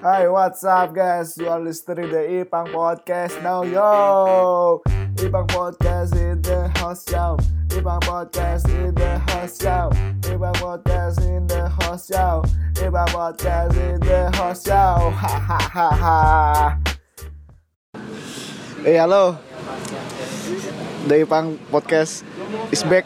Hi, what's up guys? You are listening to the Ipang Podcast now, yo. Ipang Podcast in the house, yo. Ipang Podcast in the house, yo. Ipang Podcast in the house, yo. Ipang Podcast in the house, yo. Hahaha. Halo. The Ipang Podcast is back.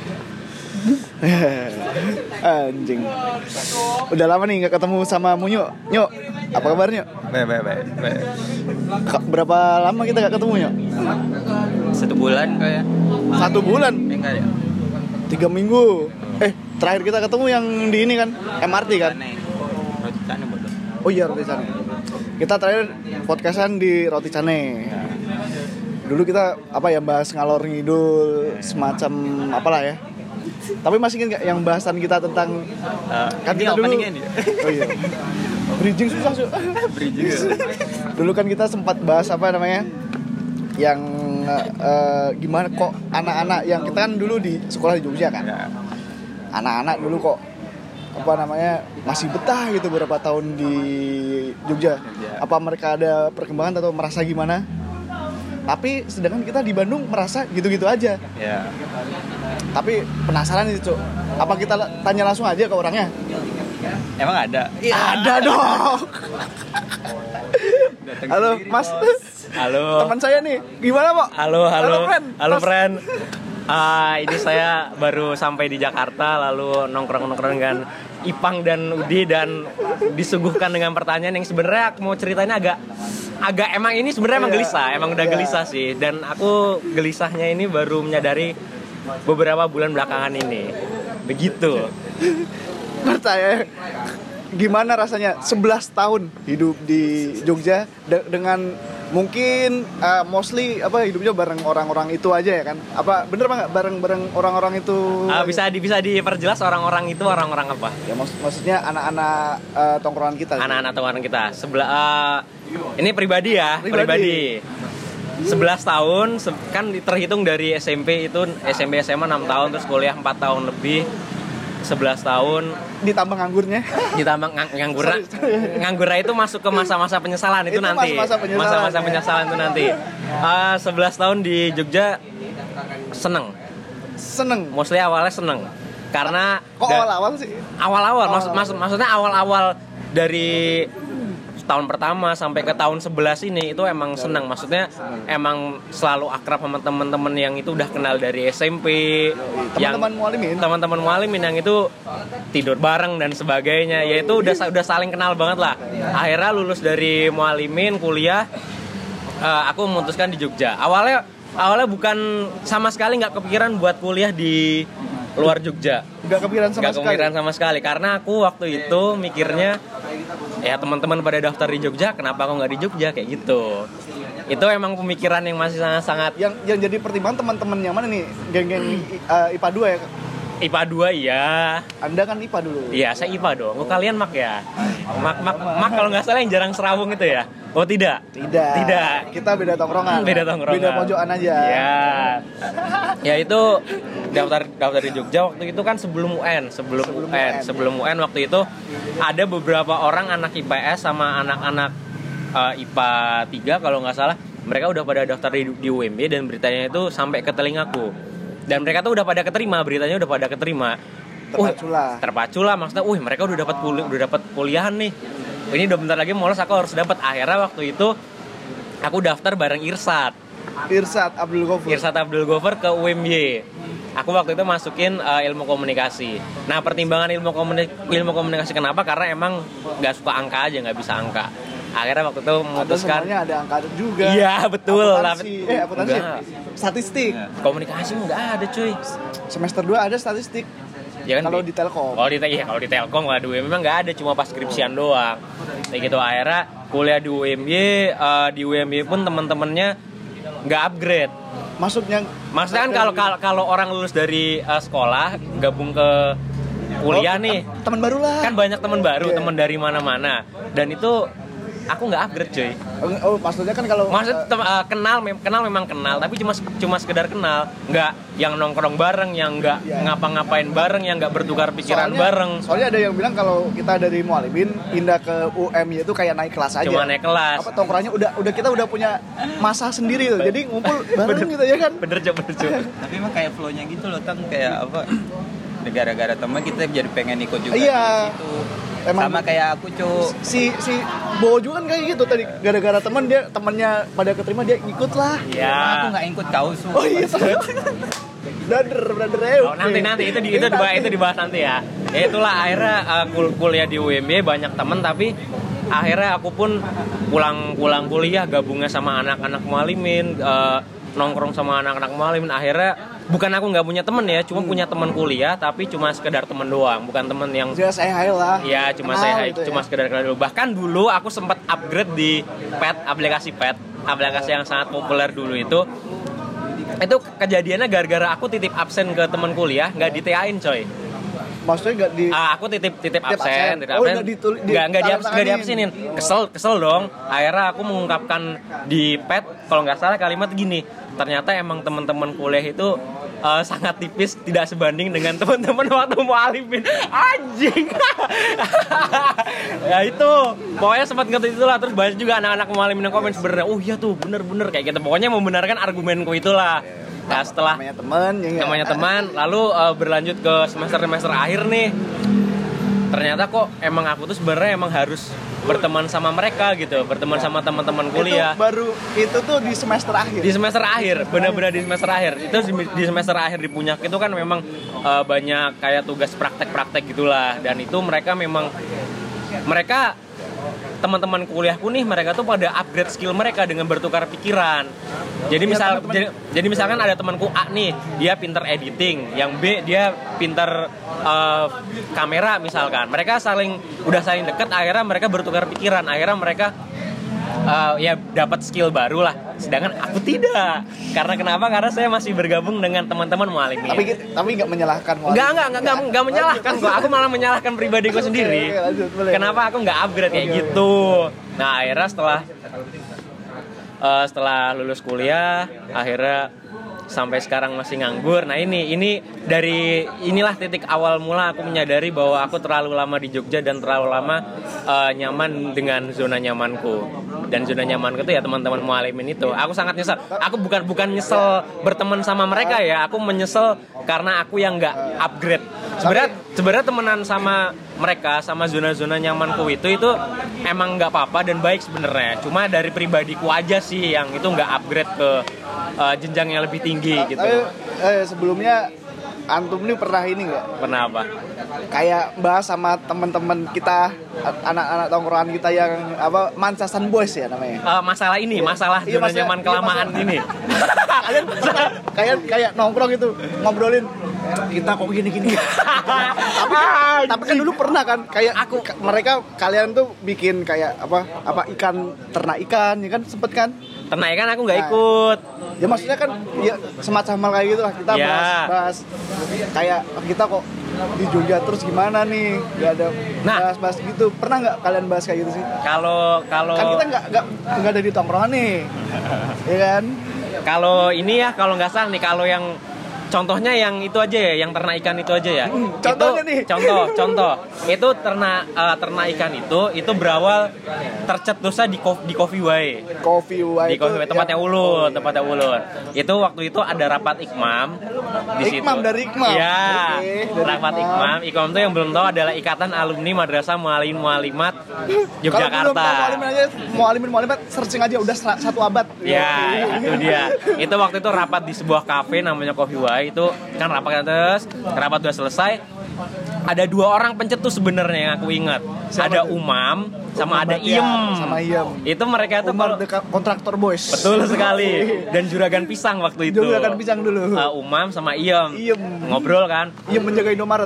Anjing. Udah lama nih gak ketemu sama Munyo. Nyok, apa kabarnya? Baik. Berapa lama kita gak ketemu, Nyok? 1 bulan kayak. 1 bulan? Enggak ya. 3 minggu. Terakhir kita ketemu yang di ini kan, MRT kan? Roti Cane bodoh. Oh iya, Roti Cane. Kita terakhir podcastan di Roti Cane. Dulu kita bahas ngalor ngidul semacam apalah ya. Tapi masih ingat gak yang bahasan kita tentang kan kita dulu oh iya bridging susah Bridging. Dulu kan kita sempat bahas yang gimana kok anak-anak yang kita kan dulu di sekolah di Jogja kan ya. Anak-anak dulu kok masih betah gitu beberapa tahun di Jogja. Apa mereka ada perkembangan atau merasa gimana? Tapi sedangkan kita di Bandung merasa gitu-gitu aja. Ya. Tapi penasaran nih, Cuk. Apa kita tanya langsung aja ke orangnya? Emang ada? Iya, ada dong. Halo, Mas. Halo. Teman saya nih. Gimana, Pak? Halo, friend. Mas. Ini saya baru sampai di Jakarta, lalu nongkrong dengan Ipang dan Udi, dan disuguhkan dengan pertanyaan yang sebenarnya aku mau ceritain agak emang ini sebenarnya emang gelisah, emang udah gelisah sih. Dan aku gelisahnya ini baru menyadari beberapa bulan belakangan ini. Begitu. Pertanyaan, gimana rasanya 11 tahun hidup di Jogja dengan mungkin mostly hidupnya bareng orang-orang itu aja ya kan? Apa bener nggak bareng orang-orang itu? Bisa diperjelas orang-orang itu orang-orang apa? Ya maksudnya anak-anak tongkrongan kita. Anak-anak tongkrongan kita. Ini pribadi. 11 tahun kan terhitung dari SMP SMA 6 tahun, terus kuliah 4 tahun lebih. 11 tahun ditambah nganggurnya. Nganggurnya itu masuk ke masa-masa penyesalan itu nanti. Masa-masa penyesalan itu nanti. 11 tahun di Jogja seneng. Mostly awalnya seneng. Karena awal-awal sih? Awal-awal maksudnya awal-awal dari tahun pertama sampai ke tahun 11 ini itu emang senang. Maksudnya emang selalu akrab sama teman-teman yang itu udah kenal dari SMP, teman-teman mualimin yang itu tidur bareng dan sebagainya. Ya itu udah saling kenal banget lah. Akhirnya lulus dari mualimin, kuliah, aku memutuskan di Jogja. Awalnya bukan sama sekali nggak kepikiran buat kuliah di luar Jogja. Nggak kepikiran sama sekali karena aku waktu itu mikirnya ya teman-teman pada daftar di Jogja, kenapa aku nggak di Jogja kayak gitu. Itu emang pemikiran yang masih sangat yang jadi pertimbangan teman-teman yang mana nih, geng-geng IPA 2 ya? IPA 2 ya. Anda kan IPA dulu. Iya, saya IPA dong. Kalian mak ya? Mak kalau nggak salah yang jarang serawung itu ya? Oh tidak. Kita beda tongkrongan. Beda pojokan aja. Iya. Ya itu daftar di Jogja waktu itu kan sebelum UN waktu itu ada beberapa orang anak IPS sama anak-anak IPA 3 kalau nggak salah, mereka udah pada daftar di UMB dan beritanya itu sampai ke telingaku. Dan mereka tuh udah pada keterima, beritanya udah pada keterima. Terpacu lah maksudnya, mereka udah dapat kuliahan nih. Ini udah bentar lagi molos, aku harus dapat. Akhirnya waktu itu aku daftar bareng Irsat Abdul Ghaffar ke UMY. Aku waktu itu masukin ilmu komunikasi. Nah, pertimbangan ilmu komunikasi kenapa? Karena emang nggak suka angka aja, nggak bisa angka. Akhirnya waktu itu memutuskan. Ada angka juga. Iya betul. Akuntansi. Statistik. Komunikasi nggak ada cuy. Semester 2 ada statistik. Ya kan, kalau di Telkom. Kalau di Telkom nggak ada UMY, memang nggak ada, cuma pas skripsian doang. Kayak gitu. Akhirnya kuliah di UMY pun teman-temannya nggak upgrade. Maksudnya kan kalau orang lulus dari sekolah gabung ke kuliah nih, teman baru lah. Kan banyak teman baru, teman dari mana-mana. Dan itu aku nggak upgrade coy. Oh, maksudnya kan kalau kenal memang kenal, tapi cuma sekedar kenal, nggak yang nongkrong bareng, yang nggak ngapa-ngapain bareng, yang nggak bertukar pikiran bareng. Soalnya ada yang bilang kalau kita dari Mualimin pindah ke UM itu kayak naik kelas aja. Cuma naik kelas. Apa tongkrongannya kita udah punya masa sendiri tuh. Jadi ngumpul bareng gitu ya kan. Bener Cok. Tapi emang kayak flow-nya gitu loh, Tang, kayak apa? Gara-gara teman kita jadi pengen ikut juga di situ. Emang sama kayak aku si Bojo kan kayak gitu tadi, gara-gara temennya pada keterima dia ikut lah. Iya. Aku nggak ikut kausu. Oh iya. Brother. Oh, nanti itu dibahas nanti ya. Ya itulah akhirnya kuliah di UMY banyak temen, tapi akhirnya aku pun pulang kuliah gabungnya sama anak-anak Mualimin, nongkrong sama anak-anak Mualimin. Akhirnya bukan aku nggak punya temen ya, cuma punya teman kuliah, tapi cuma sekedar temen doang, bukan temen yang just say hi lah. Iya, cuma say hi, gitu cuma sekedar kenal dulu. Bahkan dulu aku sempat upgrade di aplikasi yang sangat populer dulu itu kejadiannya gara-gara aku titip absen ke teman kuliah, nggak di TA-in coy. Maksudnya nggak di aku titip absen. Nggak di absenin. Kesel dong. Akhirnya aku mengungkapkan di pet, kalau nggak salah kalimat gini, ternyata emang teman-teman kuliah itu sangat tipis, tidak sebanding dengan teman-teman waktu Mualimin. Anjing. Ya itu pokoknya sempat ngerti itulah. Terus banyak juga anak-anak Mualimin yang komen sebenarnya, oh iya tuh bener kayak gitu. Pokoknya membenarkan argumenku itulah. Nah, setelah namanya teman, lalu berlanjut ke semester akhir nih. Ternyata kok emang aku tuh sebenarnya emang harus berteman sama mereka gitu, berteman sama teman-teman kuliah. Itu tuh di semester akhir. Di semester akhir, benar-benar di semester akhir. Itu di semester akhir di Punyak itu kan memang banyak kayak tugas praktek gitulah, dan itu mereka teman-teman kuliahku nih, mereka tuh pada upgrade skill mereka dengan bertukar pikiran. Jadi misalkan ada temanku A nih, dia pinter editing, yang B dia pinter kamera misalkan. Mereka udah saling deket, akhirnya mereka bertukar pikiran, akhirnya mereka dapat skill baru lah. Sedangkan aku tidak. Karena kenapa? Karena saya masih bergabung dengan teman-teman Mualimin. Tapi nggak menyalahkan Mualimin. Enggak menyalahkan kok. Aku malah menyalahkan pribadiku sendiri. Kenapa aku nggak upgrade kayak gitu? Nah, akhirnya setelah lulus kuliah, akhirnya sampai sekarang masih nganggur. Nah, inilah titik awal mula aku menyadari bahwa aku terlalu lama di Jogja dan terlalu lama nyaman dengan zona nyamanku. Dan zona nyamanku itu ya teman-teman Mualimin itu. Aku sangat nyesel. Aku bukan nyesel berteman sama mereka ya. Aku menyesal karena aku yang nggak upgrade. Sebenarnya temenan sama mereka, sama zona-zona nyamanku itu emang nggak apa-apa dan baik sebenarnya. Cuma dari pribadiku aja sih yang itu nggak upgrade ke jenjang yang lebih tinggi gitu. Sebelumnya antum ini pernah ini nggak? Pernah apa? Kayak bahas sama teman-teman kita, anak-anak tongkrongan kita yang Mancasan Boys ya namanya. Masalah zona nyaman kelamaan ini. Kalian kayak nongkrong itu ngobrolin kita kok gini-gini. tapi kan dulu pernah kan kayak kalian tuh bikin kayak ternak ikan ya kan, sempet kan? Ternak ikan aku nggak ikut. Ya maksudnya kan ya semacam hal kayak gitu lah, kita bahas kayak kita kok di Jogja terus gimana nih, nggak ada bahas gitu. Pernah nggak kalian bahas kayak gitu sih? Kalau kan kita nggak ada di tongkrongan nih, ya kan? Kalau nggak salah nih, kalau yang contohnya yang itu aja ya, yang ternak ikan itu aja ya. Contohnya nih. Contoh. Itu ternak ikan itu berawal tercetusnya di Coffee Way. Di Coffee Way tempatnya Ulun. Itu waktu itu ada rapat Ikmam di situ. Dari Ikmam. Iya. Rapat Ikmam. Ikmam itu yang belum tahu adalah Ikatan Alumni Madrasah Mualimat Yogyakarta. Kalau belum Mualimat searching aja udah 1 abad. Ya, itu dia. Itu waktu itu rapat di sebuah kafe namanya Coffee Way. Itu kan rapat udah selesai. Ada 2 orang pencetus sebenarnya yang aku ingat. Ada Umam sama ada Iem. Itu mereka tuh kontraktor boys. Betul sekali. Dan Juragan Pisang waktu itu. Juragan Pisang dulu. Umam sama Iem. Ngobrol kan. Iem menjaga Indomaret.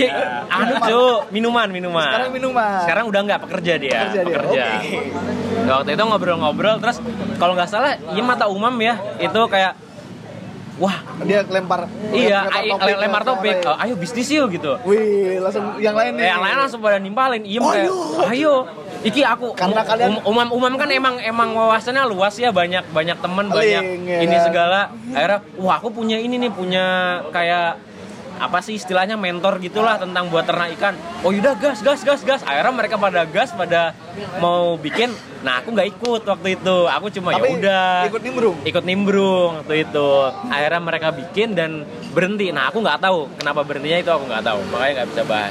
Minuman. Sekarang udah enggak, pekerja dia. Okay. Waktu itu ngobrol-ngobrol, terus kalau nggak salah Iem atau Umam ya, itu kayak wah, dia lempar topik. Ayo bisnis yuk gitu. Wih, langsung yang lain nih. Yang lain langsung pada nimpalin. Iem kayak, ayo. Iki aku Karena kalian umam kan emang wawasannya luas ya, banyak temen, banyak ya ini kan? segala. Akhirnya wah aku punya ini nih, punya kayak apa sih istilahnya mentor gitulah tentang buat ternak ikan. Oh yaudah gas. Akhirnya mereka pada gas, pada mau bikin. Nah aku nggak ikut waktu itu. Aku cuma ya udah ikut nimbrung waktu itu. Akhirnya mereka bikin dan berhenti. Nah aku nggak tahu kenapa berhentinya, itu aku nggak tahu. Makanya nggak bisa bahas.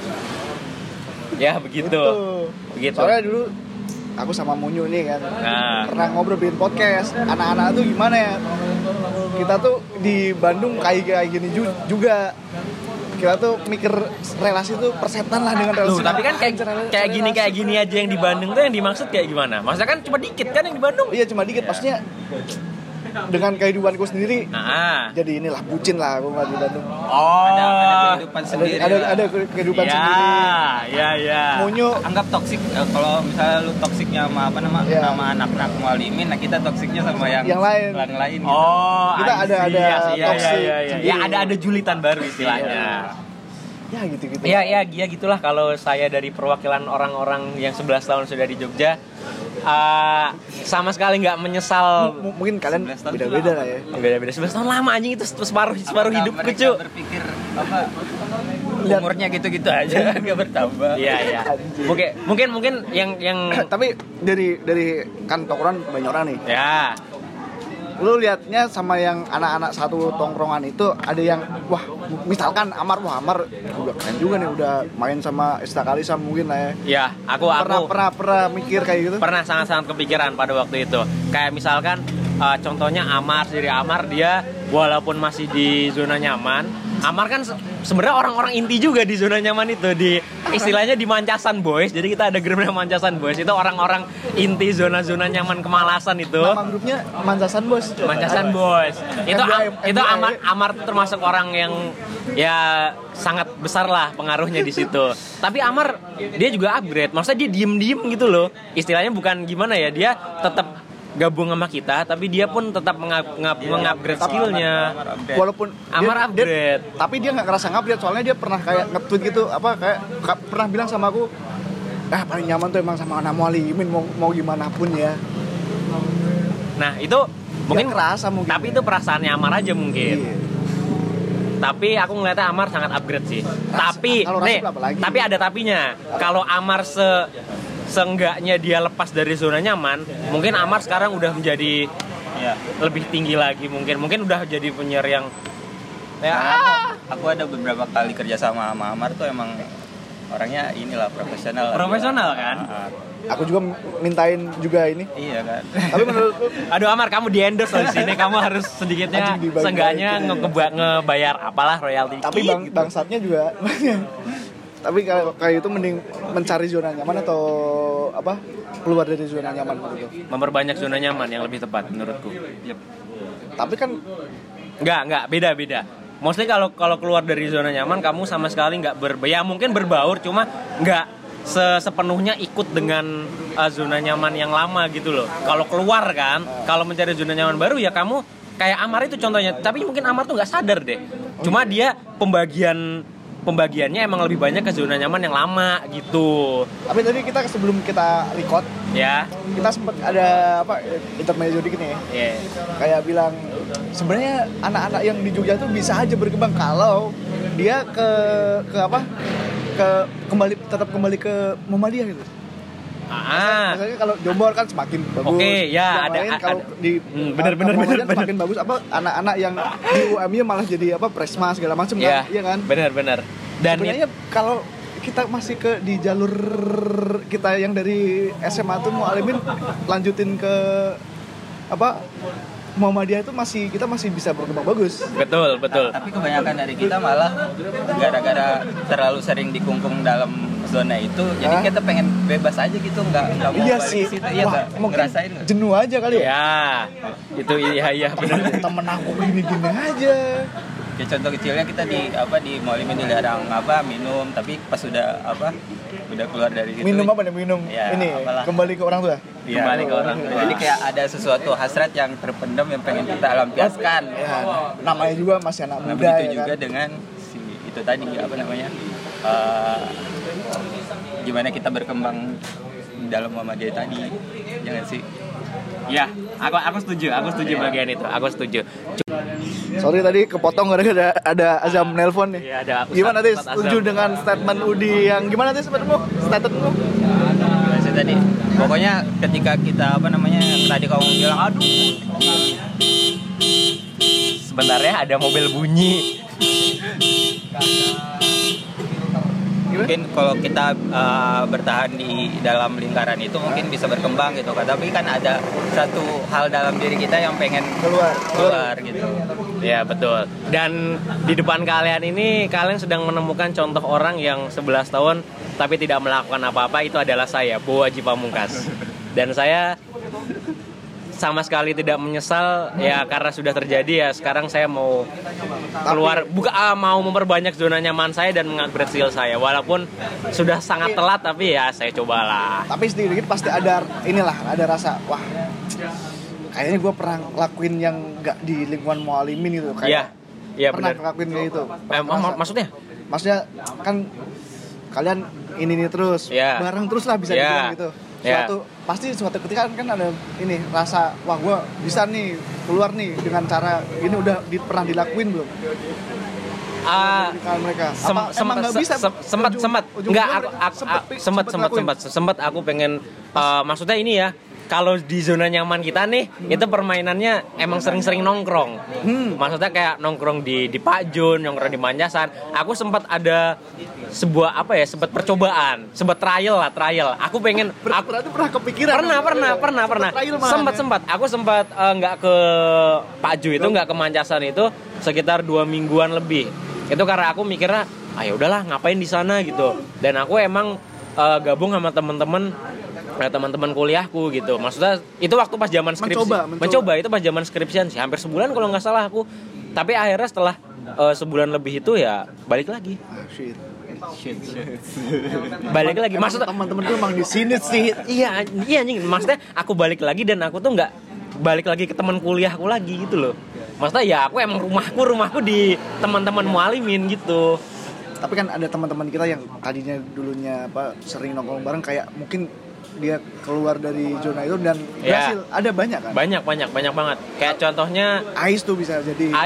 Ya begitu. Soalnya dulu aku sama Munyu nih kan pernah ngobrol bikin podcast. Anak-anak tuh gimana ya? Kita tuh di Bandung kayak gini juga. Kita tuh mikir relasi tuh persetan lah dengan relasi. Tapi kan kayak gini aja yang di Bandung tuh yang dimaksud kayak gimana? Maksudnya kan cuma dikit kan yang di Bandung? Iya cuma dikit, maksudnya dengan kehidupanku sendiri. Jadi inilah bucin lah aku di Bandung. Ada kehidupan sendiri. Ada kehidupan sendiri. Iya. Munyu anggap toksik. Kalau misalnya lu toksiknya sama sama anak-anak mualimin, nah kita toksiknya sama yang lain gitu. Kita ada toksik. Ya ada julitan baru istilahnya. Ya gitu. Ya gitulah kalau saya dari perwakilan orang-orang yang 11 tahun sudah di Jogja. Sama sekali nggak menyesal. Mungkin kalian beda-beda lah ya. Beda-beda 11 tahun lama anjing, itu separuh hidupku cuy. Berpikir apa umurnya gitu-gitu aja nggak bertambah. Iya. Mungkin yang tapi dari kan tongkrongan banyak orang nih. Ya. Lu liatnya sama yang anak-anak satu tongkrongan itu ada yang wah misalkan Amar udah keren juga nih, udah main sama Istakalisa mungkin lah ya. Ya, aku pernah mikir kayak gitu. Pernah sangat kepikiran pada waktu itu. Kayak misalkan contohnya Amar dia walaupun masih di zona nyaman, Amar kan sebenarnya orang-orang inti juga di zona nyaman itu, di istilahnya di Mancasan Boys. Jadi kita ada grupnya Mancasan Boys, itu orang-orang inti zona-zona nyaman Kemalasan itu. Nama grupnya Mancasan Boys. Mancasan Boys. Itu Amar termasuk orang yang ya sangat besar lah pengaruhnya di situ. Tapi Amar dia juga upgrade. Maksudnya dia diem gitu loh. Istilahnya bukan gimana ya, dia tetap gabung sama kita, tapi dia pun tetap mengupgrade skillnya. Walaupun Amar upgrade, tapi dia nggak ngerasa ngupgrade, soalnya dia pernah kayak nge-tweet gitu, kayak pernah bilang sama aku, paling nyaman tuh emang sama anak mualimin, mau gimana pun ya. Nah itu mungkin kerasa mungkin. Tapi itu perasaannya Amar aja mungkin. Iya. Tapi aku ngeliatnya Amar sangat upgrade sih. Tapi ada tapinya. Kalau Amar seenggaknya dia lepas dari zona nyaman, mungkin Amar sekarang udah menjadi lebih tinggi lagi, mungkin udah jadi penyiar yang aku ada beberapa kali kerja sama Amar tuh emang orangnya inilah profesional kan. Aku juga mintain juga ini. Iya kan. Tapi menurutku aduh Amar, kamu di endorse di sini, kamu harus sedikitnya seenggaknya ngebayar apalah royalti. Tapi bangsatnya juga. Tapi kalau kayak itu mending mencari zona nyaman atau keluar dari zona nyaman gitu. Memperbanyak zona nyaman yang lebih tepat menurutku. Yep. Tapi kan enggak beda. Maksudnya kalau keluar dari zona nyaman kamu sama sekali enggak mungkin berbaur, cuma enggak sepenuhnya ikut dengan zona nyaman yang lama gitu loh. Kalau keluar kan, kalau mencari zona nyaman baru ya kamu kayak Amar itu contohnya. Tapi mungkin Amar tuh enggak sadar deh. Cuma dia pembagiannya emang lebih banyak ke zona nyaman yang lama gitu. Tapi tadi sebelum kita record ya, kita sempat ada intermezzo dikit nih. Yeah. Kayak bilang sebenarnya anak-anak yang di Jogja tuh bisa aja berkembang kalau dia tetap kembali ke Muhammadiyah gitu. Misalnya kalau Jombor kan semakin bagus. Oke, ya ada. Kalau di bener. Semakin bagus anak-anak yang di UMY malah jadi Presma segala macam kan, iya kan? Bener. Dan sebenarnya kalau kita masih di jalur kita yang dari SMA tuh Mualimin lanjutin ke Muhammadiyah itu kita masih bisa berkembang bagus. Betul. Tapi kebanyakan dari kita malah gara-gara terlalu sering dikungkung dalam zona itu, jadi kita pengen bebas aja gitu, nggak mau iya balik sih. Situ. Iya, ngerasain jenuh aja kali ya. Itu iya benar. Temen aku gini-gini aja. Ya contoh kecilnya kita di Mualimin dilarang minum, tapi pas udah keluar dari situ. Minum apa nih? Minum ya, ini apalah. Kembali ke orang tua. Ya, kembali ke orang tua. Jadi kayak ada sesuatu hasrat yang terpendam yang pengen kita lampiaskan. Ya, namanya juga masih anak muda. Begitu ya juga kan? dengan itu tadi gimana kita berkembang dalam Muhammadiyah tadi. Jangan sih. Ya, aku setuju bagian itu. Aku setuju. Sorry tadi kepotong gara-gara ada Azam nelpon nih. Iya, ada Gimana tadi Ustadz setuju Azam. dengan statement Udi yang gimana tadi statementmu? Gimana sih tadi? Pokoknya ketika kita tadi kamu bilang aduh. Sebentar ya, ada mobil bunyi. Mungkin kalau kita bertahan di dalam lingkaran itu mungkin bisa berkembang gitu kan, tapi kan ada satu hal dalam diri kita yang pengen keluar gitu. Ya betul. Dan di depan kalian ini kalian sedang menemukan contoh orang yang 11 tahun tapi tidak melakukan apa-apa. Itu adalah saya, Bowo Haji Pamungkas. Dan saya sama sekali tidak menyesal ya, karena sudah terjadi ya. Sekarang saya mau keluar, mau memperbanyak zona nyaman saya dan mengupgrade skill saya. Walaupun sudah sangat telat, tapi ya saya cobalah. Tapi sedikit pasti ada rasa wah, kayaknya gue pernah lakuin yang nggak di lingkungan mualimin gitu, kayak Iya pernah benar. ngelakuin kayak gitu. Maksudnya Kan kalian ini terus bareng terus lah bisa dibilang gitu. Suatu ketika kan ada ini rasa wah gue bisa nih keluar nih dengan cara ini, udah pernah dilakuin belum? Mereka emang nggak bisa sempat aku pengen maksudnya ini ya, kalau di zona nyaman kita nih itu permainannya emang sering-sering nongkrong. Maksudnya kayak nongkrong di Pak Jun, nongkrong di Manjasan. Aku sempat ada sebuah sempat percobaan, sempat trial. Aku pengen berarti pernah kepikiran. Pernah. Sempat. Aku sempat nggak ke Pak Jun itu, nggak ke Manjasan itu sekitar 2 mingguan lebih. Itu karena aku mikirnya, ya udahlah ngapain di sana gitu. Dan aku emang gabung sama teman-teman kuliahku gitu. Maksudnya itu waktu pas zaman skripsi. Mencoba itu pas zaman skripsian sih, hampir sebulan kalau nggak salah aku. Tapi akhirnya setelah sebulan lebih itu ya balik lagi. Shit. Balik lagi. Maksudnya teman-teman gue emang di sini sih. Iya anjing. Maksudnya aku balik lagi dan aku tuh nggak balik lagi ke teman kuliahku lagi gitu loh. Maksudnya ya aku emang rumahku di teman-teman mualimin gitu. Tapi kan ada teman-teman kita yang tadinya dulunya sering nongkrong bareng, kayak mungkin dia keluar dari zona itu dan berhasil. Ada banyak kan? Banyak banget. Kayak contohnya Ais tuh bisa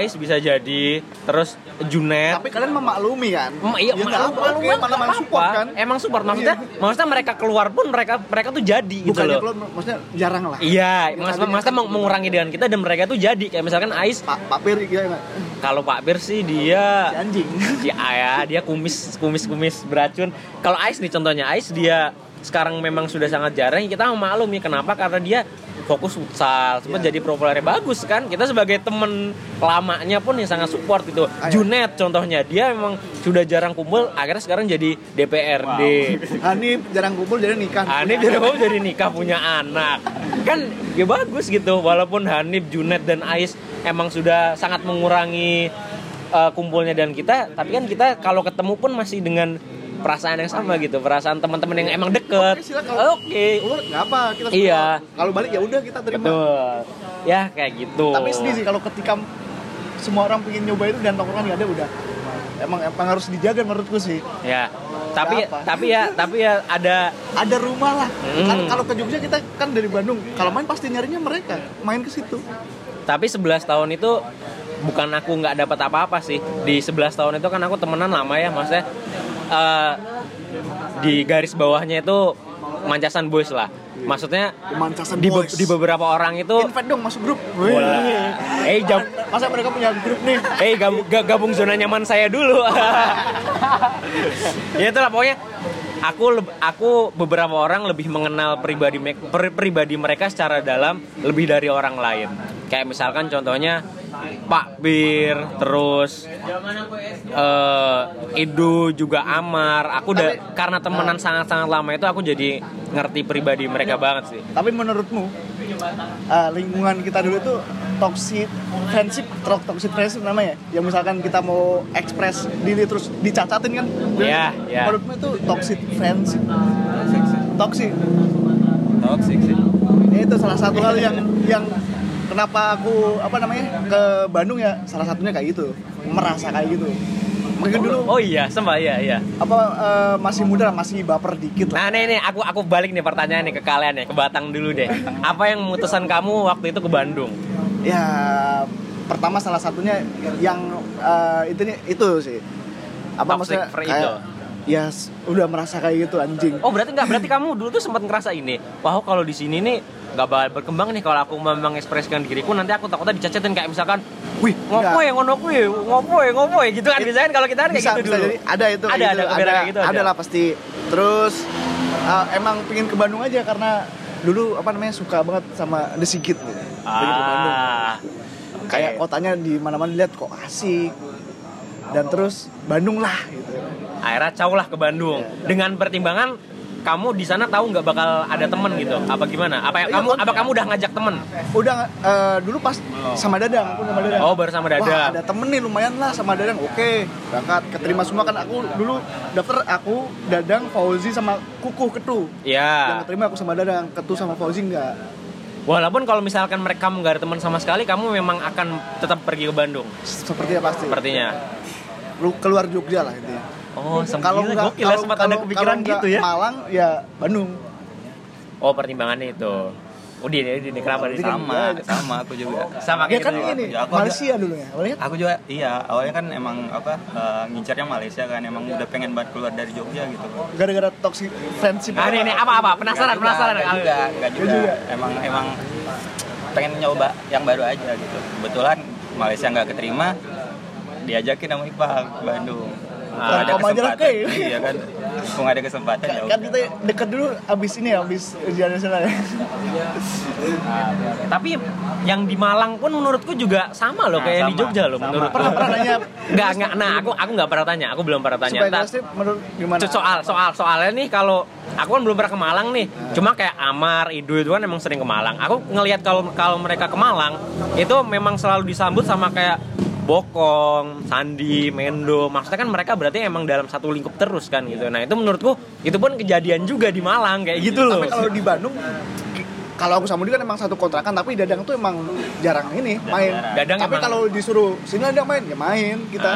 jadi. Terus Junet. Tapi kalian memaklumi kan? Iya, maklumi mana support kan? Emang support maksudnya mereka keluar pun mereka tuh jadi gitu loh. Keluar, maksudnya jarang lah. Iya, maksudnya mengurangi dengan kita dan mereka tuh jadi. Kayak misalkan Ais, Pak Pir gimana? Kalau Pak Pir sih dia si anjing. Dia kumis beracun. Kalau Ais nih contohnya, Ais dia sekarang memang sudah sangat jarang, kita memaklumi. Kenapa? Karena dia fokus futsal, sempat jadi pro player bagus kan. Kita sebagai temen lamanya pun yang sangat support itu. Junet contohnya, dia memang sudah jarang kumpul, akhirnya sekarang jadi DPRD. Hanif jarang kumpul jadi nikah. Punya anak. Kan ya bagus gitu. Walaupun Hanif, Junet dan Ais emang sudah sangat mengurangi kumpulnya dan kita, tapi kan kita kalau ketemu pun masih dengan perasaan yang sama gitu, perasaan teman-teman yang emang deket. Oke. Nggak apa, kita iya. Kalau balik ya udah kita terima. Betul. Ya kayak gitu. Tapi sedih sih kalau ketika semua orang pengen nyoba itu dan tongkrongan nggak ada, udah. Emang harus dijaga menurutku sih. Ya. Tapi ya ada rumah lah. Kalau ke Jogja kita kan dari Bandung. Kalau main pasti nyarinya mereka main ke situ. Tapi 11 tahun itu bukan aku nggak dapat apa-apa sih. Di 11 tahun itu kan aku temenan lama ya, maksudnya di garis bawahnya itu Mancasan Boys lah. Maksudnya di beberapa orang itu invite dong masuk grup. Masa mereka punya grup nih? Gabung zona nyaman saya dulu. Ya itulah pokoknya. Aku beberapa orang lebih mengenal pribadi mereka secara dalam lebih dari orang lain. Kayak misalkan contohnya Pak Bir, terus Idu juga Amar. Aku udah karena temenan sangat-sangat lama itu aku jadi ngerti pribadi mereka banget sih. Tapi menurutmu lingkungan kita dulu tuh toxic friendship namanya? Yang misalkan kita mau ekspres diri terus dicacatin kan? Iya. Menurutmu itu toxic friendship? Toxic sih. Itu salah satu hal yang kenapa aku ke Bandung ya, salah satunya kayak gitu, merasa kayak gitu. Mungkin dulu. Oh iya, sempat iya. Apa masih muda, masih baper dikit lah. Nah, nih aku balik nih pertanyaan nih ke kalian nih, ke Batang dulu deh. Apa yang memutuskan kamu waktu itu ke Bandung? Ya, pertama salah satunya yang itu sih. Apa Toxic maksudnya free kayak itu. ya udah merasa kayak gitu anjing. Oh, berarti kamu dulu tuh sempat ngerasa ini. Wah, kalau di sini nih nggak bakal berkembang nih kalau aku memang ekspresikan diriku, nanti aku takutnya dicacetin kayak misalkan, wih ngopo ya gitu kan, biasanya kalau kita kan kayak gitu dulu. Jadi ada itu ada kayak gitu ada lah pasti. Terus emang pengen ke Bandung aja karena dulu suka banget sama The Sigit gitu. Pengen ke Bandung. Kayak kotanya di mana-mana dilihat kok asik. Dan terus Bandung lah gitu. Akhirnya caulah ke Bandung dengan pertimbangan kamu di sana tahu nggak bakal ada temen gitu? Apa gimana? Apa kamu udah ngajak temen? Udah dulu pas sama Dadang, aku sama Dadang. Oh, baru sama Dadang. Wah, ada temen nih lumayan lah sama Dadang. Oke, berangkat keterima semua kan. Aku dulu daftar aku, Dadang, Fauzi sama Kukuh Ketu. Iya. Yang keterima aku sama Dadang, Ketu sama Fauzi enggak. Walaupun kalau misalkan mereka nggak ada teman sama sekali, kamu memang akan tetap pergi ke Bandung. Sepertinya pasti. Sepertinya. Lu keluar Jogja lah intinya. Oh, kalau sempat ada kepikiran gitu ya. Malang ya Bandung. Oh, pertimbangannya itu. Udin kenapa nih? Sama aku juga. Sama ya kayak kan gitu. ini Malaysia dulu ya. Aku juga awalnya kan emang ngincarnya Malaysia kan, emang udah pengen banget keluar dari Jogja gitu. Gara-gara toxic friendship. Ini apa? Penasaran. Enggak juga. Emang pengen nyoba yang baru aja gitu. Kebetulan Malaysia enggak keterima, diajakin sama Ipang ke Bandung. Ada kesempatan. Iya kan. Kok ada kesempatan ya. Kan kita deket dulu abis ujian nasional ya. Tapi yang di Malang pun menurutku juga sama loh kayak di Jogja loh menurutku. Pernah nanya? Enggak. Nah, aku enggak pernah tanya. Aku belum pernah tanya. Menurut gimana? Soalnya nih kalau aku kan belum pernah ke Malang nih. Cuma kayak Amar, Idu itu kan emang sering ke Malang. Aku ngelihat kalau mereka ke Malang itu memang selalu disambut sama kayak Bokong, Sandi, Mendo. Maksudnya kan mereka berarti emang dalam satu lingkup terus kan gitu. Nah itu menurutku itu pun kejadian juga di Malang kayak gitu loh. Tapi kalau di Bandung, kalau aku sama dia kan emang satu kontrakan, tapi Dadang tuh emang jarang ini main. Dadang tapi emang... kalau disuruh sini Dadang main, ya main kita.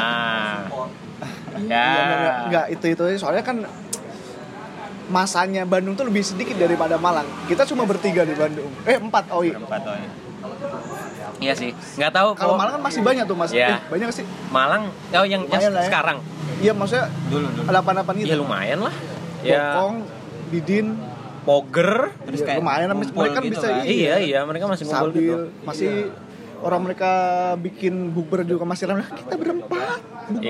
Enggak itu soalnya kan masanya Bandung tuh lebih sedikit daripada Malang. Kita cuma bertiga di Bandung. 4 iya. Iya sih, nggak tahu. Kalau Malang kan masih banyak tuh mas. Ya. Banyak sih. Malang, yang sekarang. Iya maksudnya dulu. 8 gitu. Ya lumayan lah. Bokong, Didin, Poger, terus kayak lumayan mereka kan gitu bisa. Kan? Iya, mereka masih ngumpul gitu. Masih orang mereka bikin bukber juga masih ramai. Kita berempat.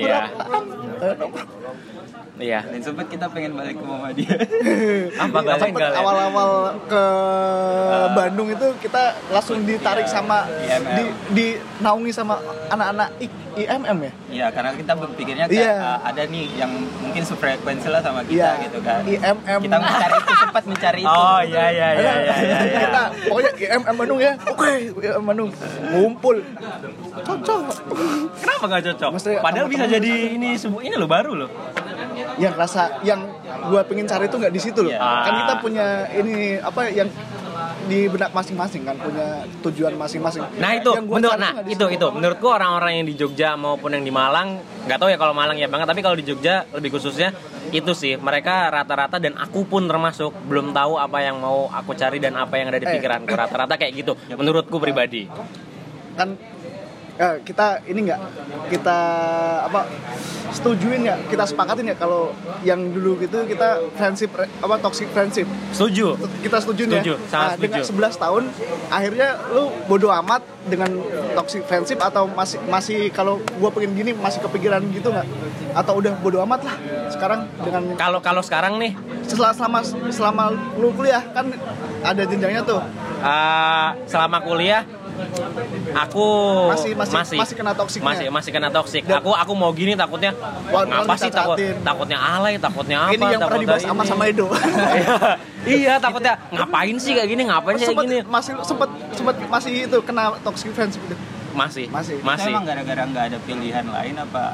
Iya. Dan sempat kita pengen balik ke Muhammadiyah. Sempat awal-awal ke Bandung itu kita langsung ditarik sama dinaungi sama anak-anak IMM ya. Iya, karena kita berpikirnya ada nih yang mungkin sefrekuensi lah sama kita gitu kan. IMM. Kita sempat mencari itu. Oh iya. Kita pokoknya IMM Bandung ya. Oke, IMM Bandung ngumpul. Cocok. Kenapa nggak cocok? Padahal bisa jadi ini lo baru loh. Yang rasa yang gue pengen cari itu nggak di situ loh. Kan kita punya ini yang di benak masing-masing kan, punya tujuan masing-masing. Nah itu menurutku orang-orang yang di Jogja maupun yang di Malang, nggak tahu ya kalau Malang ya banget, tapi kalau di Jogja lebih khususnya itu sih mereka rata-rata, dan aku pun termasuk belum tahu apa yang mau aku cari dan apa yang ada di pikiranku. Rata-rata kayak gitu menurutku pribadi. Kan kita ini nggak kita setujuin ya, kita sepakatin ya kalau yang dulu gitu kita friendship toxic friendship. Setuju. Kita setuju ya. Sangat setuju. Dengan 11 tahun akhirnya lu bodo amat dengan toxic friendship atau masih kalau gua pengen gini masih kepikiran gitu nggak? Atau udah bodo amat lah sekarang dengan kalau sekarang nih selama lu kuliah kan ada jenjangnya tuh. Selama kuliah aku masih kena toksiknya. Masih kena toksik. Aku mau gini takutnya ngapa sih, takutnya alay, takutnya apa? Ini yang pernah dibahas sama Edo. Iya, takutnya ngapain sih kayak gini, ngapain sih kayak gini. Masih itu kena toxic friends gitu. Masih. Emang gara-gara nggak ada pilihan lain apa?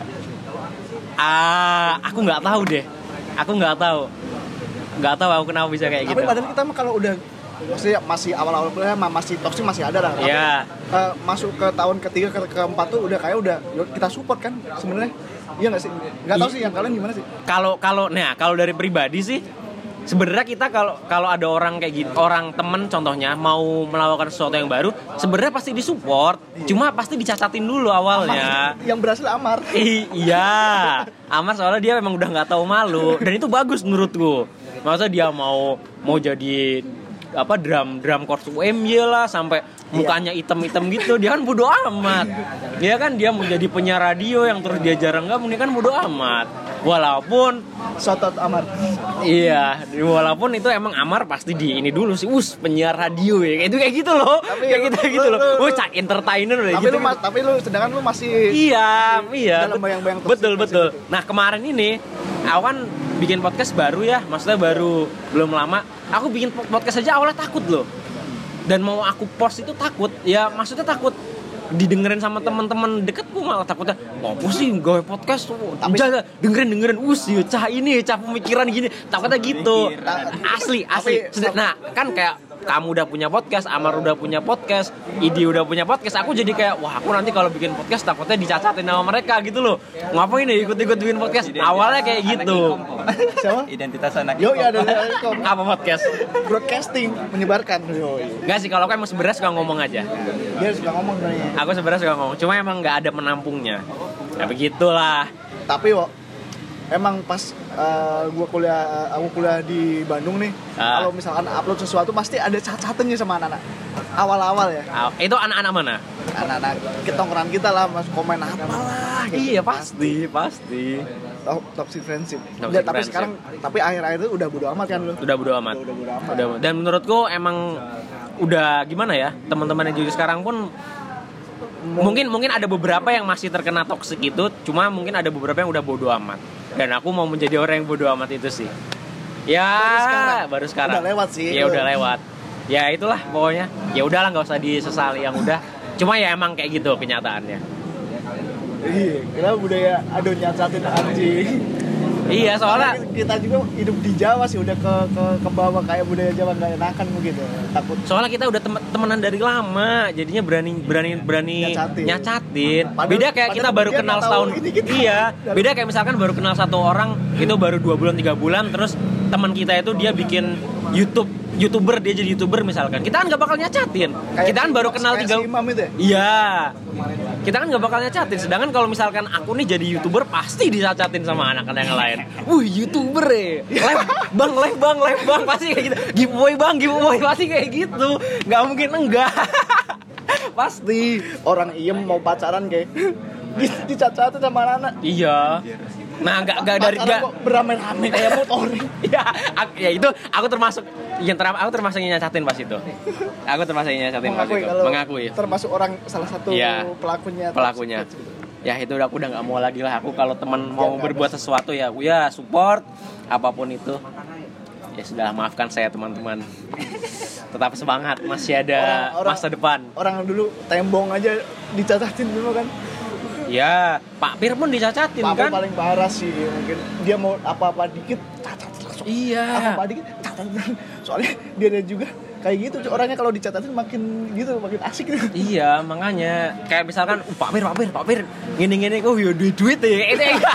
Aku nggak tahu deh. Aku kenapa bisa kayak gitu. Tapi padahal kita mah kalau udah maksudnya masih awal-awal kuliah masih toksik masih ada lah. Iya. Masuk ke tahun ketiga ke keempat tuh udah kita support kan sebenarnya. Iya nggak sih? Nggak tahu sih yang kalian gimana sih? Kalau dari pribadi sih sebenarnya kita kalau ada orang kayak gitu, orang temen contohnya mau melakukan sesuatu yang baru, sebenarnya pasti disupport. Cuma pasti dicacatin dulu awalnya. Yang berhasil Amar. Iya, Amar soalnya dia memang udah nggak tahu malu dan itu bagus menurutku. Maksudnya dia mau jadi apa drum course UMY lah sampai mukanya hitam-hitam gitu, dia kan bodo amat. Dia kan dia mau jadi penyiar radio yang terus dia jarang gabung, dia kan bodo amat. Walaupun Sotot Amar. iya, walaupun itu emang Amar pasti di ini dulu sih, penyiar radio ya, kayak gitu loh. Tapi kayak gitu loh. Cak entertainer udah tapi gitu. Tapi lu sedangkan lu masih Iya. dalam bayang-bayang Betul. Nah, kemarin ini aku kan bikin podcast baru ya, maksudnya baru belum lama. Aku bikin podcast aja awalnya takut loh. Dan mau aku post itu takut. Ya maksudnya takut didengerin sama teman-teman deketku, malah takutnya apa sih gawe podcast dengerin cah ini cah pemikiran gini, takutnya gitu. Asli. Nah kan kayak kamu udah punya podcast, Amar udah punya podcast, Idi udah punya podcast, aku jadi kayak wah aku nanti kalau bikin podcast takutnya dicacatin sama mereka gitu loh. Ngapain nih ikut-ikut bikin podcast? Awalnya kayak gitu. Siapa? Identitas anak Yo ya ada Apa podcast? broadcasting, menyebarkan. Enggak sih, kalau aku emang sebenarnya suka ngomong aja. Dia suka ngomong sebenarnya. Aku sebenarnya suka ngomong, cuma emang nggak ada penampungnya. Ya begitulah. Tapi emang pas aku kuliah di Bandung nih, kalau misalkan upload sesuatu pasti ada cacatannya sama anak-anak awal-awal ya. Itu anak-anak mana? Anak-anak ketongkrongan kita lah, mas komen apalah gitu. Iya pasti. Toxic friendship. Tapi akhir-akhir itu udah bodo amat kan lu. Udah bodo amat. Dan menurutku emang udah gimana ya, teman-teman yang juga sekarang pun mungkin ada beberapa yang masih terkena toksik itu, cuma mungkin ada beberapa yang udah bodo amat. Dan aku mau menjadi orang yang bodo amat itu sih. Ya, baru sekarang. Udah lewat sih. Ya udah lewat. Ya itulah pokoknya. Ya udahlah, nggak usah disesali yang udah. Cuma ya emang kayak gitu kenyataannya. Iya, kenapa budaya aduh nyacatin anjing. Iya, soalnya kita juga hidup di Jawa sih udah ke bawah kayak budaya Jawa nggak enakan gitu. Takut. Soalnya kita udah temenan dari lama, jadinya berani nyacatin. Beda kayak kita baru kenal setahun. Iya, beda kayak misalkan baru kenal satu orang itu baru 2 bulan 3 bulan, terus teman kita itu dia bikin YouTuber, dia jadi YouTuber misalkan. Kita kan gak bakal nyacatin. Kayak kita kan baru kenal 3 Imam itu ya? Iya. Kita kan gak bakal nyacatin. Sedangkan kalau misalkan aku nih jadi YouTuber pasti dicacatin sama anak-anak yang lain. YouTuber ya. Live bang pasti kayak gitu. Giveaway pasti kayak gitu. Gak mungkin enggak. Pasti. Orang iem mau pacaran kayak dicacatin sama anak-anak. Iya. Nah, enggak dari beramai-ramai kayak motor. Ya itu aku termasuk yang nyacatin pas itu. Aku termasuk yang nyacatin pas itu. Mengakui. Termasuk orang salah satu pelakunya. Ya itu aku udah enggak mau lagi lah. Aku kalau teman mau berbuat sesuatu ya support apapun itu. Ya sudah, maafkan saya teman-teman. Tetap semangat, masih ada masa depan. Orang dulu tembong aja dicacatin dulu kan. Ya, Pak Pir pun dicacatin Pak Pir kan. paling parah sih, mungkin dia mau apa-apa dikit cacat langsung. Iya. Apa-apa dikit cacat. Soalnya dia juga kayak gitu orangnya, kalau dicatatin makin asik gitu. Iya, makanya kayak misalkan Pak Pir gini ya duit ya.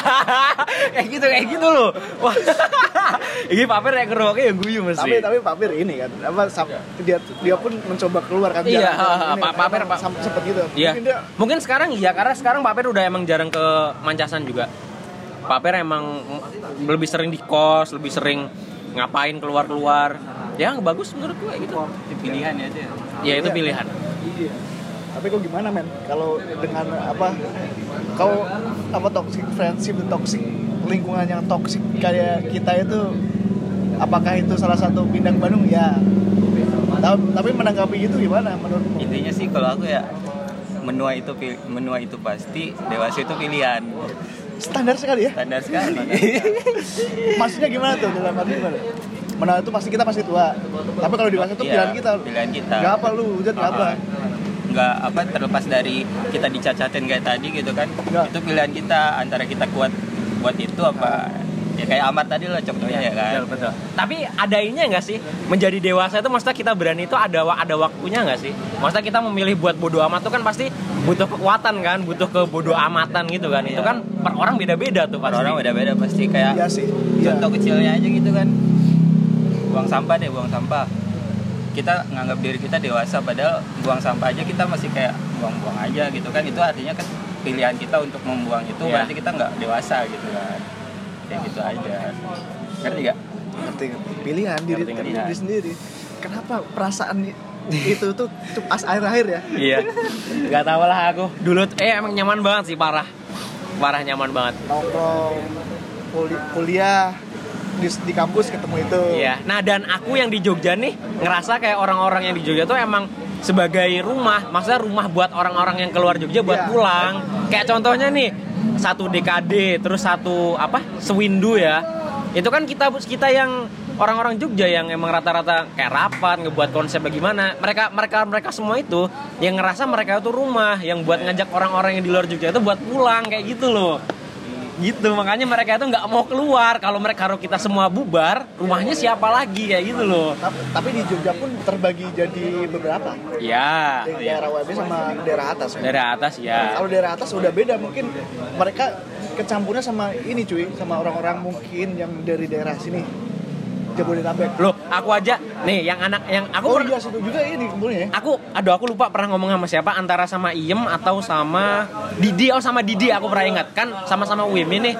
kayak gitu loh. Wah. Ini Pak Pir yang ngerokok yang guyu mesti. Tapi Pak Pir ini kan dia pun mencoba keluar kan. Iya, Pak Pir sempet gitu. Iya. Mungkin sekarang karena sekarang Pak Pir udah emang jarang ke Mancasan juga. Pak Pir emang lebih sering di kos, lebih sering ngapain keluar. Ya bagus menurut gue gitu. Pilihan ya aja. Ya itu pilihan. Iya. Tapi kok gimana men? Kalau dengan toxic friendship, toxic lingkungan yang toxic kayak kita itu, apakah itu salah satu pindah ke Bandung? Ya. Tapi menanggapi itu gimana menurutmu? Intinya sih kalau aku ya menua itu pasti, dewasa itu pilihan. Standar sekali ya? Standar sekali. Maksudnya gimana tuh? Dalam arti gimana? Menang itu kita pasti tua. Tapi kalau dewasa itu pilihan kita. Pilihan kita. Gak apa lu, hujat gak apa. Nggak terlepas dari kita dicacatin kayak tadi gitu kan. Nggak. Itu pilihan kita, antara kita kuat buat itu apa Ya kayak Amar tadi lah contohnya ya kan. Betul. Tapi ada ininya nggak sih? Menjadi dewasa itu maksudnya kita berani itu ada waktunya nggak sih? Maksudnya kita memilih buat bodo amat tuh kan pasti butuh kekuatan kan, butuh kebodo amatan gitu kan. Itu kan per orang beda-beda tuh Per pasti. orang beda-beda pasti kayak Iya sih. contoh kecilnya aja gitu kan. Buang sampah. Kita nganggap diri kita dewasa padahal buang sampah aja kita masih kayak buang-buang aja gitu kan. Itu artinya kan pilihan kita untuk membuang itu berarti kita nggak dewasa gitu kan. Kayak gitu aja. Ngerti gak? Ngerti. Pilihan diri sendiri. Kenapa perasaan itu tuh pas akhir-akhir ya? Iya. Gak tau lah aku. Dulu emang nyaman banget sih, parah nyaman banget. Nongkrong, kuliah di kampus ketemu itu. Iya. Nah, dan aku yang di Jogja nih ngerasa kayak orang-orang yang di Jogja tuh emang sebagai rumah, maksudnya rumah buat orang-orang yang keluar Jogja buat pulang. Kayak contohnya nih, 1 dekade, terus sewindu ya. Itu kan kita yang orang-orang Jogja yang emang rata-rata kayak rapat, ngebuat konsep bagaimana. Mereka semua itu yang ngerasa mereka itu rumah, yang buat ngajak orang-orang yang di luar Jogja itu buat pulang kayak gitu loh. Gitu, makanya mereka itu nggak mau keluar. Kalau kita semua bubar, rumahnya siapa lagi kayak gitu loh. Tapi di Jogja pun terbagi jadi beberapa. Iya. Daerah WB sama daerah atas. Daerah atas ya. Kalau daerah atas udah beda, mungkin mereka kecampurnya sama ini cuy, sama orang-orang mungkin yang dari daerah sini. Jabodetabek. Loh, aku aja nih yang aku iya situ juga ini kumpulnya ya. Aku lupa pernah ngomong sama siapa, antara sama Iem atau sama Didi. Sama Didi aku pernah ingat. Kan sama-sama UIM nih.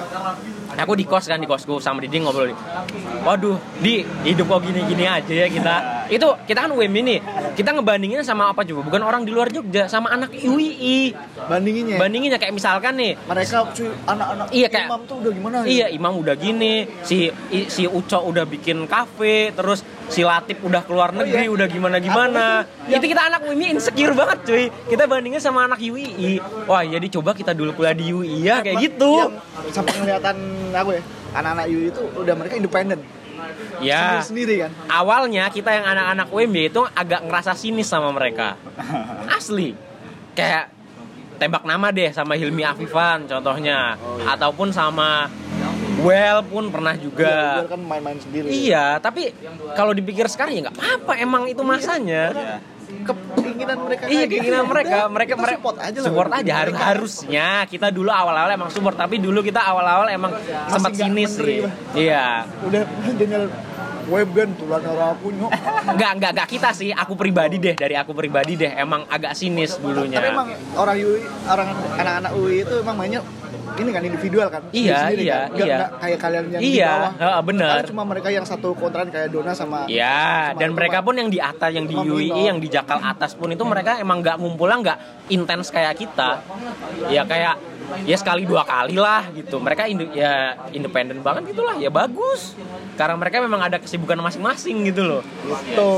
Aku di kosku sama Didi ngobrol. Waduh, Di, hidup kok gini-gini aja ya kita. Kita kan UIM ini. Kita ngebandinginnya sama apa coba? Bukan orang di luar Jogja, sama anak UII. Bandinginnya kayak misalkan nih, mereka anak-anak Imam tuh udah gimana? Iya, Imam udah gini, si Uco udah bikin kafe, terus si Latif udah keluar negeri, udah gimana-gimana. Itu kita anak UII insecure banget cuy. Kita bandingin sama anak UII. Wah, jadi coba kita dulu kuliah di UI ya, kayak gitu. Sampai kelihatan aku ya, anak-anak UI itu udah mereka independen. Ya. Sendiri kan. Awalnya kita yang anak-anak UMB itu agak ngerasa sinis sama mereka. Asli. Kayak tembak nama deh sama Hilmi Afifan contohnya, ataupun sama Well pun pernah juga. Well kan main-main sendiri. Iya, tapi kalau dipikir sekarang ya nggak apa-apa, emang itu masanya. Keinginan mereka. Iya, keinginan mereka support aja. Harusnya kita dulu awal-awal emang support, tapi dulu kita awal-awal emang sempat sinis sih. Iya. Udah jadinya webgan tulan orang aku nyok. Enggak kita sih, aku pribadi deh emang agak sinis dulunya. Tapi emang anak-anak UI itu emang mainnya ini kan individual kan. Iya. Nggak kayak kalian yang di bawah. Iya, benar. Cuma mereka yang satu kontrakan kayak Dona sama. Iya, dan mereka pun yang di atas, yang di UI, yang di Jakal atas pun itu mereka emang nggak ngumpulnya nggak intens kayak kita. Ya kayak sekali 2 kali lah gitu. Mereka independen banget gitulah. Ya bagus. Karena mereka memang ada kesibukan masing-masing gitu loh. Gitu.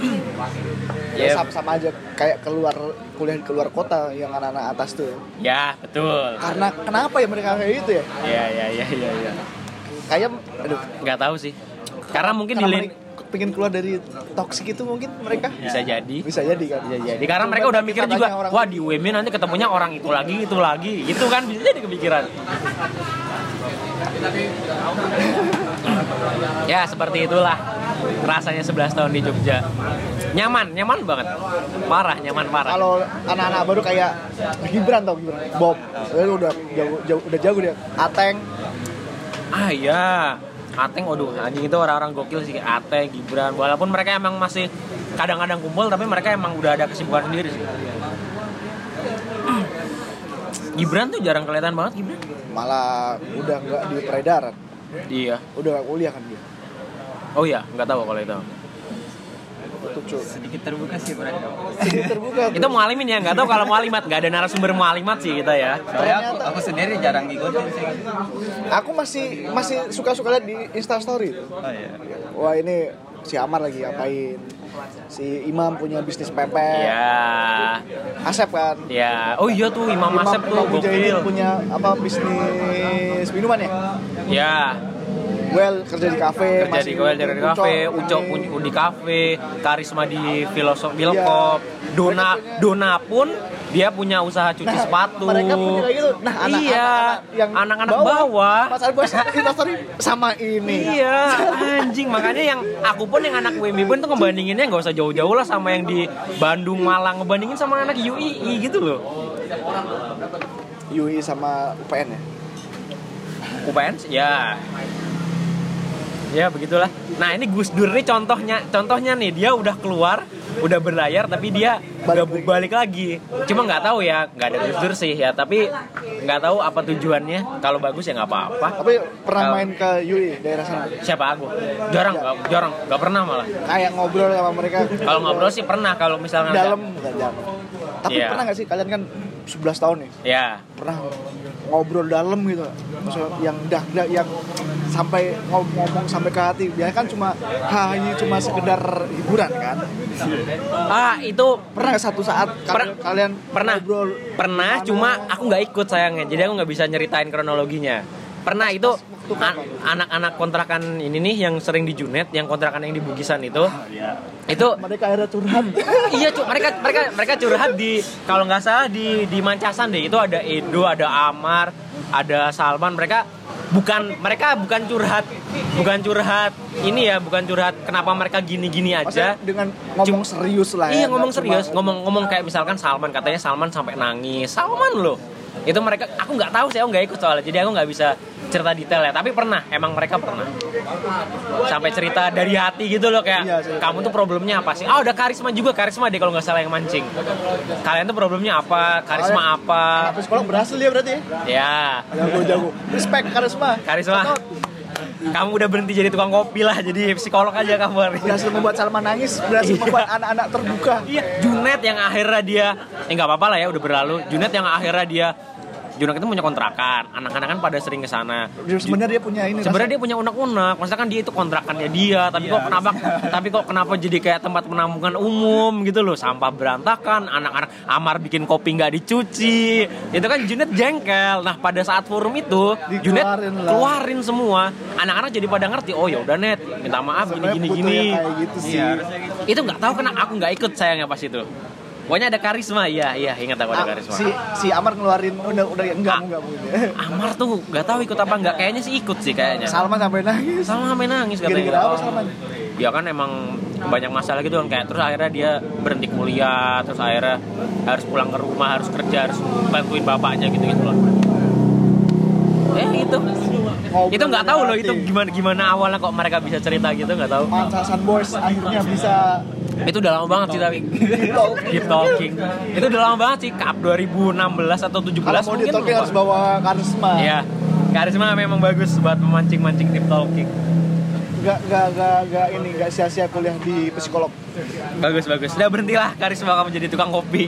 Ya sama aja kayak kuliah di keluar kota yang anak-anak atas tuh. Ya, betul. Karena kenapa ya mereka kayak gitu ya? Iya. Kayak nggak tahu sih. Karena mungkin pengen keluar dari toksik itu mungkin mereka bisa jadi kan. Karena mereka udah mikir juga, wah di UMI nanti ketemunya orang itu lagi gitu kan, bisa jadi kepikiran. Ya seperti itulah rasanya 11 tahun di Jogja. Nyaman banget. Nyaman parah. Kalau anak-anak baru kayak Gibran Bob, udah jago dia. Ateng. Iya. Ateng, anjing itu orang-orang gokil sih, kayak Ateng, Gibran. Walaupun mereka emang masih kadang-kadang kumpul, tapi mereka emang udah ada kesibukan sendiri sih. Gibran tuh jarang kelihatan banget, Gibran. Malah udah nggak di peredaran. Iya. Udah nggak kuliah kan dia. Oh iya, nggak tahu kalau itu. Sedikit terbuka sih mereka. Itu mualimin ya, nggak tahu kalau mualimat, nggak ada narasumber mualimat sih kita ya. Soalnya aku sendiri jarang ngikutin sih. Aku masih suka lihat di Instastory. Oh iya. Wah ini si Amar lagi ngapain? Si Imam punya bisnis pepes. Iya. Asep kan? Iya. Oh iya tuh Imam Asep tuh gokil. Punya bisnis minuman ya? Iya. Well kerja di kafe, Uco di kafe, Karisma di Filosof Bilkop, Dona pun Dia punya usaha cuci sepatu. Mereka punya kayak gitu. Nah, anak-anak bawah. Mas Arbos Instastory sama ini. Iya, anjing. Makanya yang aku pun yang anak WMB pun tuh ngebandinginnya nggak usah jauh-jauh lah sama yang di Bandung, Malang, ngebandingin sama anak UII gitu loh. UI sama UPN ya. UPN ya. Ya begitulah. Nah ini Gus Dur nih contohnya nih, dia udah keluar, udah berlayar tapi dia balik lagi. Cuma nggak tahu ya, nggak ada Gus Dur sih ya, tapi nggak tahu apa tujuannya. Kalau bagus ya nggak apa-apa. Tapi pernah main ke UI daerah sana? Siapa aku? Jarang, nggak pernah malah. Kayak ngobrol sama mereka. Kalau ngobrol sih pernah, kalau misalnya dalam bukan jam. Tapi yeah. Pernah nggak sih kalian kan 11 tahun nih? Ya. Pernah ngobrol dalam gitu, maksudnya yang yang sampai ngomong sampai ke hati. Biasanya kan cuma cuma sekedar hiburan kan. Itu pernah satu saat kalian pernah ngobrol? Pernah, cuma aku nggak ikut sayangnya, jadi aku nggak bisa nyeritain kronologinya. Pernah itu anak-anak kontrakan ini nih yang sering di Junet, yang kontrakan yang di Bugisan itu. Itu mereka akhirnya curhat. Iya, mereka curhat di, kalau nggak salah di Mancasan deh. Itu ada Edo, ada Amar, ada Salman. Mereka bukan curhat ini ya, bukan curhat kenapa mereka gini-gini aja. Maksudnya dengan ngomong serius lah. Iya, ngomong serius, ngomong kayak misalkan Salman, katanya Salman sampai nangis. Salman loh. Itu mereka, aku nggak tahu sih, aku nggak ikut soalnya, jadi aku nggak bisa cerita detail ya. Tapi emang mereka pernah sampai cerita dari hati gitu loh, kayak kamu tuh problemnya apa sih? Udah karisma deh kalau nggak salah yang mancing. Kalian tuh problemnya apa? Karisma apa? Psikolog berhasil dia berarti ya? Ya. Jago. Respect karisma. Kamu udah berhenti jadi tukang kopi lah, jadi psikolog aja kamu. Berhasil membuat Salman nangis, berhasil membuat anak-anak terbuka. Iya, Junet yang akhirnya dia, nggak apa-apa lah ya, udah berlalu. Junet yang akhirnya dia, Junet itu punya kontrakan, anak-anak kan pada sering kesana. Sebenarnya dia punya ini. Sebenarnya dia punya unek-unek, maksudnya kan dia itu kontrakannya dia, tapi kok kenapa jadi kayak tempat penampungan umum gitu loh, sampah berantakan, anak-anak Amar bikin kopi nggak dicuci, itu kan Junet jengkel. Nah pada saat forum itu, Junet keluarin semua, anak-anak jadi pada ngerti, oh ya udah Net, minta maaf gini. Gitu sih. Itu nggak tahu kenapa aku nggak ikut sayangnya pas itu. Pokoknya ada karisma, iya ingat aku ada karisma. Si Amar ngeluarin udah enggak. Amar tuh nggak tahu ikut apa enggak, kayaknya sih ikut sih kayaknya. Salman sampai nangis katanya. Gara-gara apa Salman? Ya kan emang banyak masalah gitu kan, kayak terus akhirnya dia berhenti kuliah, terus akhirnya harus pulang ke rumah, harus kerja, harus bantuin bapaknya gitu loh. Itu. Itu nggak tahu loh, itu gimana awalnya kok mereka bisa cerita gitu, nggak tahu. Mancasan Boys akhirnya bisa. Itu udah lama banget sih tapi Deep Talking. Itu udah lama banget sih, Cup 2016 atau 17 kalau mau Deep Talking harus bawa karisma. Iya. Karisma memang bagus buat memancing-mancing Deep Talking. Enggak sia-sia kuliah di psikolog. Bagus. Udah berhentilah karisma kamu jadi tukang kopi.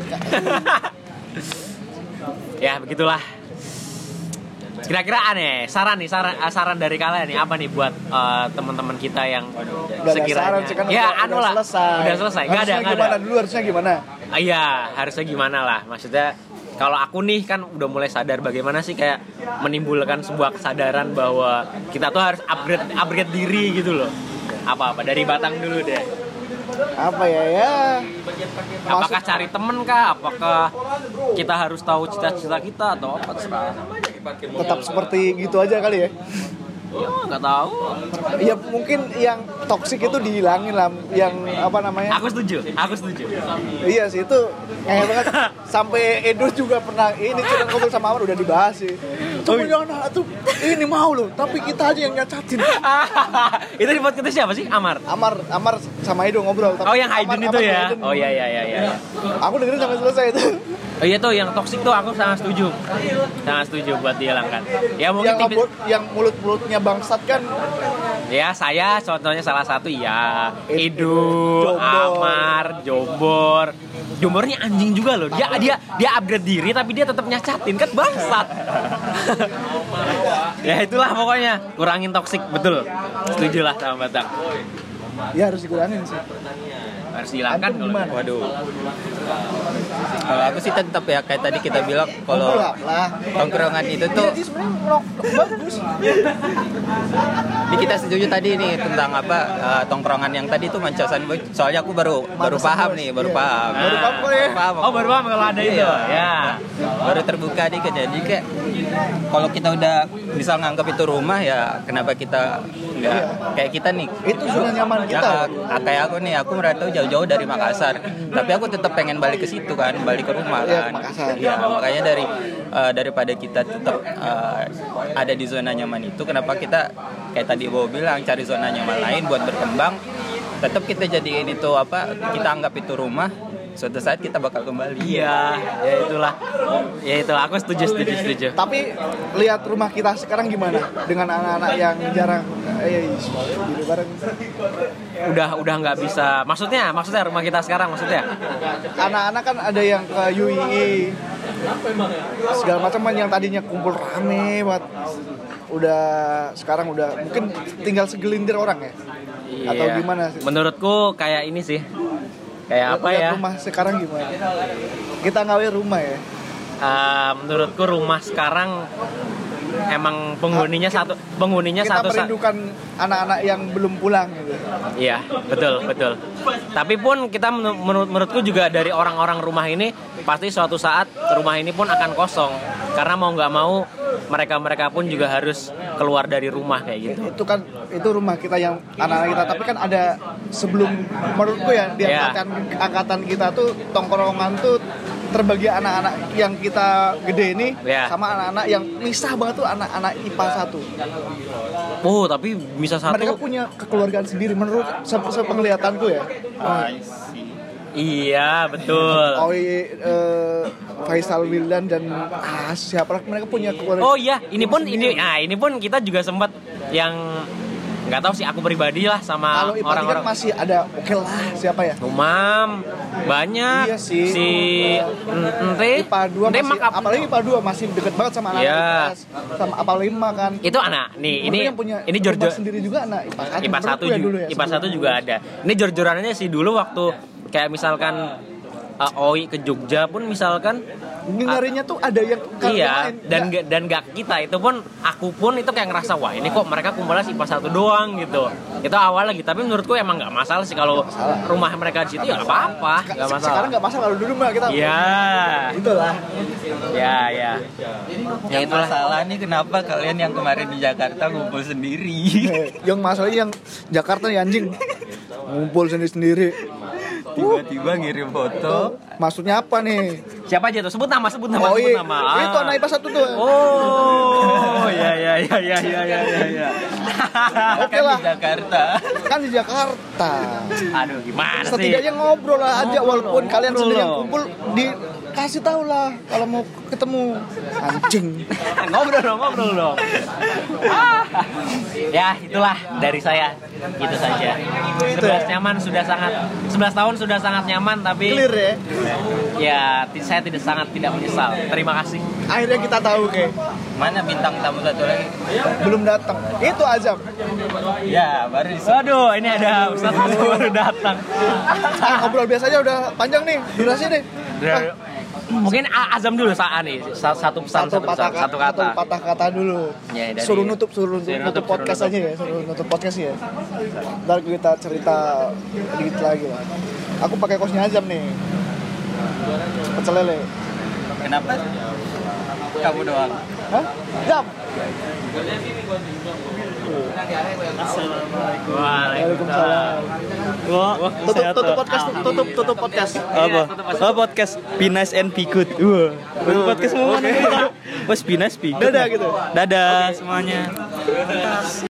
Ya, begitulah. Kira-kira aneh, saran dari kalian nih apa nih buat teman-teman kita yang sekiranya udah selesai. Enggak ada. Gimana dulu, harusnya gimana? Iya, harusnya gimana lah. Maksudnya kalau aku nih kan udah mulai sadar bagaimana sih kayak menimbulkan sebuah kesadaran bahwa kita tuh harus upgrade diri gitu loh. Apa dari Batang dulu deh. Apa ya? Apakah cari temen kah? Apakah kita harus tahu cita-cita kita atau apa? Tetap seperti gitu aja kali ya? Ya nggak tahu. Ya mungkin yang toksik itu dihilangin lah, yang apa namanya? Aku setuju. Iya sih, itu kayak banget. Sampai Edo juga pernah ini cerita ngobrol sama Amar, udah dibahas sih. Temennya anak tuh ini mau loh, tapi kita aja yang nyacatin. Itu di podcast siapa sih? Amar sama Edo ngobrol. Oh yang Haydn itu ya? Haydn. Oh iya. Aku dengerin sampai selesai itu. Oh iya tuh yang toksik tuh aku sangat setuju buat dihilangkan. Ya mungkin yang mulut-mulutnya bangsat kan. Ya saya contohnya salah satu ya. Edo, Amar, Jombornya anjing juga loh. Dia upgrade diri tapi dia tetap nyacatin, kan bangsat. Ya itulah pokoknya, kurangin toksik, betul. Setuju lah sama Batang. Ya harus dikurangin sih. harus dihilangkan. Antum gimana? Waduh. Kalau aku sih tetap ya kayak tadi kita bilang kalau tongkrongan itu tuh Bagus. ini kita setuju tadi nih tentang apa tongkrongan yang tadi tuh mancasan. Soalnya aku baru paham nih, baru paham. Baru paham kok ya? Oh, baru paham kalau ada itu. Ya. Baru terbuka nih jadi kayak kalau kita udah bisa nganggap itu rumah ya kenapa kita nggak kayak kita nih. Itu zona nyaman kita. Kayak aku nih, aku merantau jauh-jauh dari Makassar, tapi aku tetap pengen balik ke situ kan, balik ke rumah Iya, kan. Makassar. Ya, makanya daripada kita tetap ada di zona nyaman itu, kenapa kita kayak tadi Bobo bilang cari zona nyaman lain buat berkembang. Tetap kita jadiin itu kita anggap itu rumah. Suatu saat kita bakal kembali. Iya, ya itulah. Aku setuju. Tapi lihat rumah kita sekarang gimana dengan anak-anak yang jarang di bareng. Udah nggak bisa. Maksudnya rumah kita sekarang maksudnya. Anak-anak kan ada yang ke UII segala macam kan, yang tadinya kumpul rame buat sekarang udah mungkin tinggal segelintir orang ya. Iya. Atau gimana sih? Menurutku kayak ini sih. Kayak apa Lihat ya? rumah sekarang gimana? Kita ngawin rumah ya. Menurutku rumah sekarang emang penghuninya kita satu. merindukan anak-anak yang belum pulang gitu. Iya, betul. Tapi pun kita menurutku juga dari orang-orang rumah ini pasti suatu saat rumah ini pun akan kosong. Karena mau nggak mau mereka pun juga harus keluar dari rumah kayak gitu. Itu rumah kita yang anak-anak kita. Tapi kan ada sebelum, menurutku ya di angkatan kita tuh tongkrongan tuh terbagi anak-anak yang kita gede ini sama anak-anak yang misah banget tuh anak-anak IPA 1. Oh, tapi bisa satu. Mereka punya kekeluargaan sendiri menurut sepenglihatanku ya. Iya, betul. Faisal Wildan dan siapa mereka punya keluarga. Oh iya, ini pun kita juga sempat yang nggak tahu sih, aku pribadi lah sama kalau orang-orang. kan masih ada lah, siapa ya? Umam banyak. Iya sih. Si Ente IPA 2 masih, apalagi IPA 2 masih deket banget sama anak IPS. Sama apalagi kan. Itu anak. Nih, ini Jorjor sendiri juga anak IPA 1 juga. IPA 1 juga ada. Ini jor-jorannya sih dulu waktu kayak misalkan Oi ke Jogja pun misalkan ngarinya tuh ada yang dan gak kita itu pun aku pun itu kayak ngerasa wah ini kok mereka kumpulnya IPA 1 doang gitu. Itu awal lagi, tapi menurutku emang nggak masalah sih kalau rumah mereka di situ ya nggak apa-apa, nggak masalah. Sekarang nggak masalah, kalau dulu mah kita. Iya. Itulah. Ya. Yang masalah nih kenapa kalian yang kemarin di Jakarta ngumpul sendiri? Yang masalahnya yang Jakarta nih anjing ngumpul sendiri. Tiba-tiba ngirim foto. Maksudnya apa nih? Siapa aja tuh? Sebut nama. Oh, iya. Itu anak IPA 1 tuh. Oh, ya. Oke lah. Kan di Jakarta. Aduh, gimana sih? Setidaknya ngobrol lah aja, walaupun kalian sendiri yang kumpul, kasih tahu lah kalau mau ketemu. Anjing. Ngobrol dong. Ya, itulah dari saya. Gitu saja. 11 tahun sudah sangat nyaman, tapi clear ya. Ya, saya tidak menyesal. Terima kasih. Akhirnya kita tahu mana bintang tamu satu lagi belum datang. Itu Azam. Ya, baru Waduh, ini ada Ustadz baru datang. Ngobrol biasanya udah panjang nih durasi nih. Mungkin Azam dulu satu pesan, satu patah kata dulu. Ya, suruh nutup podcast aja ya, suruh nutup podcast ya. Ntar kita cerita dikit lagi lah. Aku pakai kosnya Azam nih. Pecel lele. Kenapa? Kamu doang. Hah? Jam. Waalaikumsalam. Tutup podcast. Apa? Podcast Be Nice and Be Good. Podcast mau mana? Be Nice, Be Good. Dadah gitu. Dadah semuanya.